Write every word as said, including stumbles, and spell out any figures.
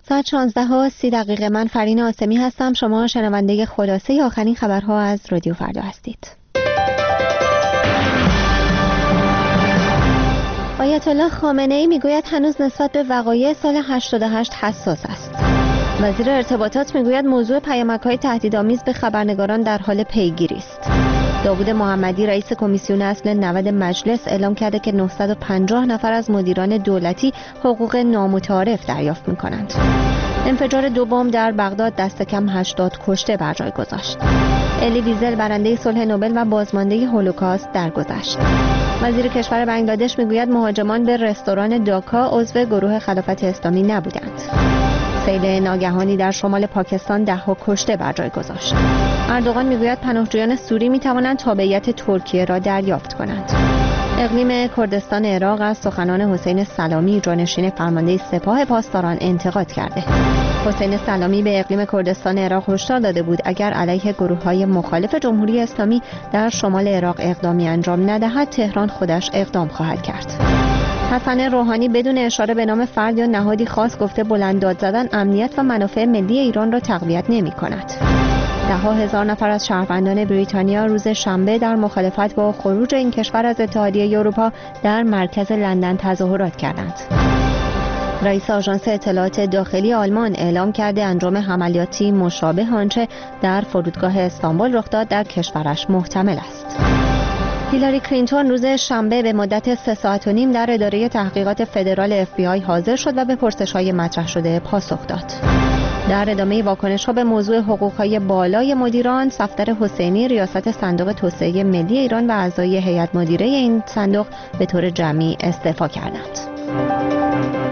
ساعت شانزده و سی دقیقه. من فرین آسمی هستم. شما شنونده خلاصه آخرین خبرها از رادیو فردا هستید. آیت الله خامنه ای میگوید هنوز نسبت به وقایع سال هشتاد و هشت حساس است. وزیر ارتباطات میگوید موضوع پیامک‌های تهدیدآمیز به خبرنگاران در حال پیگیری است. داوود محمدی رئیس کمیسیون اصل نود مجلس اعلام کرده که نهصد و پنجاه نفر از مدیران دولتی حقوق نامتعارف دریافت می‌کنند. انفجار دو بمب در بغداد دست کم هشتاد کشته بر جای گذاشت. الی ویزل برنده صلح نوبل و بازمانده هولوکاست درگذشت. وزیر کشور بنگلادش میگوید مهاجمان به رستوران داکا عضو گروه خلافت اسلامی نبودند. سیل ناگهانی در شمال پاکستان ده ها کشته بر جای گذاشت. اردوغان میگوید پناهجویان سوری میتوانند تابعیت ترکیه را دریافت کنند. اقلیم کردستان عراق از سخنان حسین سلامی جانشین فرمانده سپاه پاسداران انتقاد کرده. حسین سلامی به اقلیم کردستان عراق هشدار داده بود اگر علیه گروه‌های مخالف جمهوری اسلامی در شمال عراق اقدامی انجام ندهد تهران خودش اقدام خواهد کرد. حسن روحانی بدون اشاره به نام فرد یا نهادی خاص گفته بلند داد زدن امنیت و منافع ملی ایران را تقویت نمی‌کند. ده ها هزار نفر از شهروندان بریتانیا روز شنبه در مخالفت با خروج این کشور از اتحادیه اروپا در مرکز لندن تظاهرات کردند. رئیس آژانس اطلاعات داخلی آلمان اعلام کرده انجام عملیاتی مشابه آنچه در فرودگاه استانبول رخ داد در کشورش محتمل است. هیلاری کلینتون روز شنبه به مدت سه ساعت و نیم در اداره تحقیقات فدرال اف بی آی حاضر شد و به پرسش‌های مطرح شده پاسخ داد. در ادامه واکنش‌ها به موضوع حقوق‌های بالای مدیران، صفدر حسینی ریاست صندوق توسعه ملی ایران و اعضای هیئت مدیره این صندوق به طور جمعی استعفا کردند.